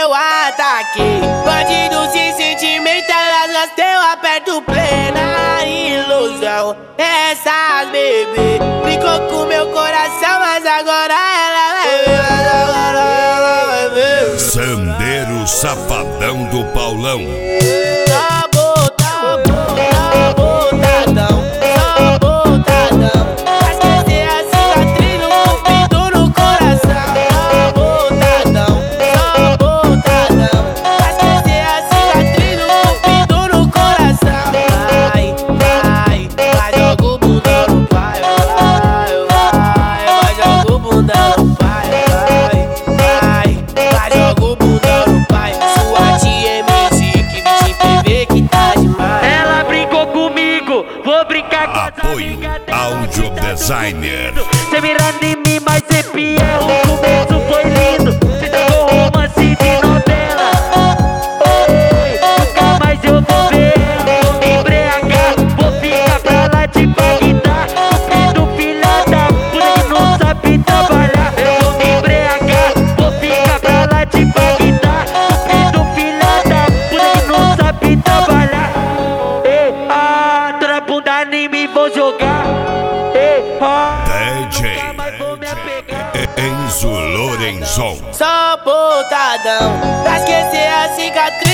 eu ataquei. Bandido se sentimental, elas eu aperto plena ilusão. Essas bebê brincou com meu coração, mas agora ela vai ver. Sandeiro Safadão do Paulão. Tá botadão, só botadão. Pra esquecer a cicatriz no cupido no coração. Tá botadão, só botadão. Pra esquecer a cicatriz no cupido no coração. Vai, joga o bunda no pai. Vai, joga o bunda no pai. Vai, joga o bunda no pai. Sua tia MC que vem PV que tá demais. Ela brincou comigo, vou brincar com Apoio Audio Designer. Cê mirando em mim, mas cê fiel. O começo foi lindo, cê jogou romance de novela. Ei, nunca mais eu vou ver. Vou me embriagar, vou ficar pra lá de Bagdá. Cupido, filha da puta que não sabe trabalhar. Eu vou me embriagar, vou ficar pra lá de Bagdá. Cupido, filha da puta que não sabe trabalhar. Ei, tô na bunda nem me vou jogar. Ei, DJ Enzo Lorenzon. Só botadão, pra esquecer a cicatriz